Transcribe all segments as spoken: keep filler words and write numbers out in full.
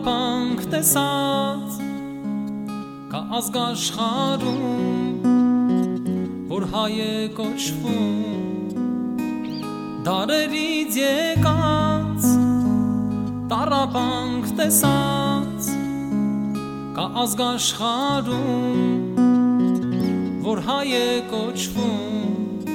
տառապանք տեսած կա ազգաշխարհում, որ հայ է կոչվում, դարերից եկած տառապանք տեսած կա ազգաշխարհում, որ հայ է կոչվում,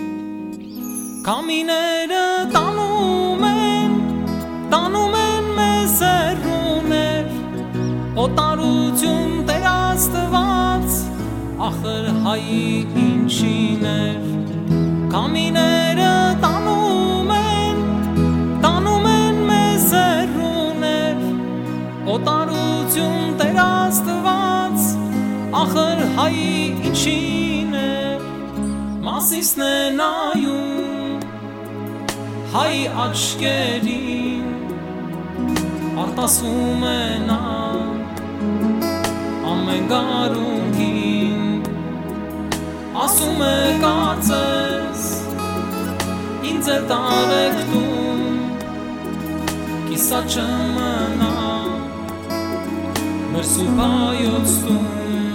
քամիները տանում են, տանում են մեզ հեռուներ, օտարություն Տեր Աստված, ախր հայի ինչին էր, քամիները տանում են, տանում են մեզ հեռուներ, օտարություն Տեր Աստված, ախր հայի ինչին էր, Մասիսն է նայում հայ աչքերին, արտասում է նա ամեն գարունգին, ասում է կարծես ինձ էլ տարեկտում, կիսա չմնա մեր սուրբ հայոց տուն։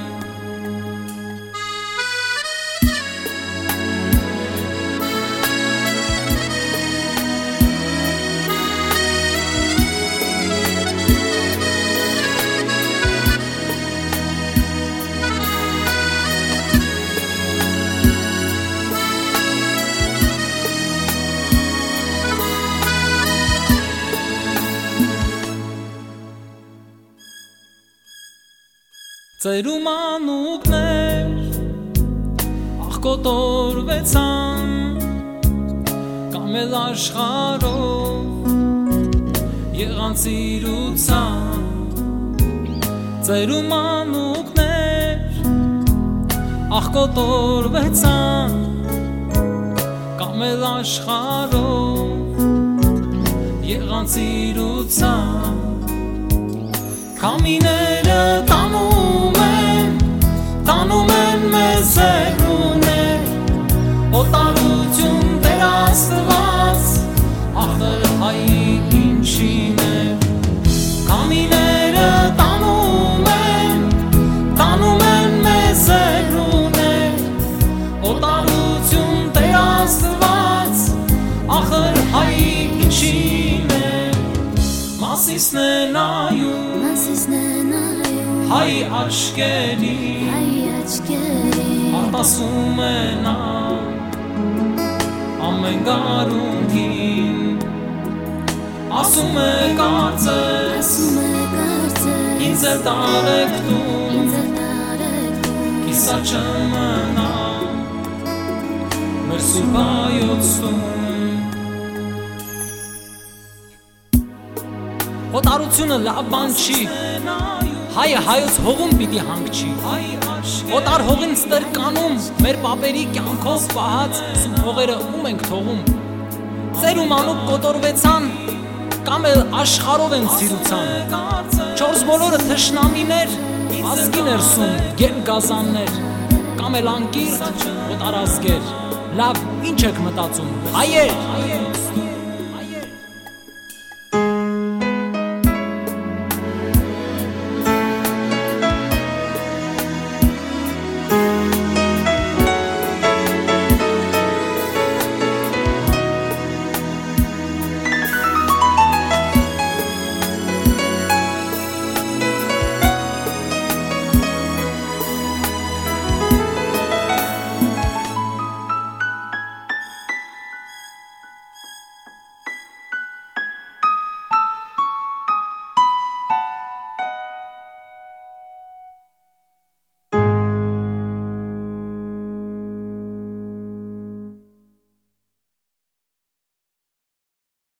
Ծերում անուկներ աղկոտորվեցան, կամ էլ աշխարհով եղան սիրուցան, ծերում անուկներ աղկոտորվեցան, կամ էլ աշխարհով եղան սիրուցան, քամիները տանում են, տանում են մեզ հեռուներ, օտարություն Տեր Աստված, ախր հայի ինչին էր, քամիները տանում են, տանում են մեզ հեռուներ, օտարություն Տեր Աստված, ախր հայի ինչին էր, Մասիսն է նայում հայ աչքերին, արտասում է նա ամեն գարունգին, ասում է կարծես ինձ էլ տարեկտում, կիսա չմնա մեր սուրբ հայոց տուն։ Օտարությունը լավ բան չի, հայը հայոց հողում պիտի հանգչի, օտար հողին ստրկանում մեր պապերի կյանքով պահած սուրբ հողերը ում ենք թողում, ծերում անուկ կոտորվեցան, կամ էլ աշխարհով են սիրուցան, չորս բոլորը թշնամիներ, ազգի ներսում գեն գազաններ, կամ էլ անկիրթ օտարազգեր, լավ ինչ եք մտածում, հայեր,